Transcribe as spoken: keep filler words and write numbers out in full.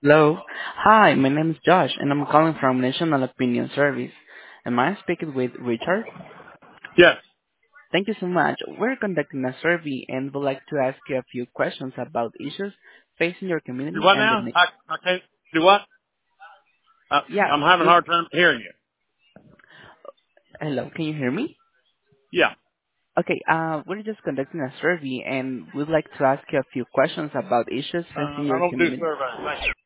Hello. Hi, my name is Josh, and I'm calling from National Opinion Service. Am I speaking with Richard? Yes. Thank you so much. We're conducting a survey and would like to ask you a few questions about issues facing your Do community what and the now? ma- I, I can't do what? I, yeah. I'm having a We, hard time hearing you. hello, can you hear me? Yeah. Okay. Uh, we're just conducting a survey and we'd like to ask you a few questions about issues Uh, facing I your don't do community. surveys. Thank you.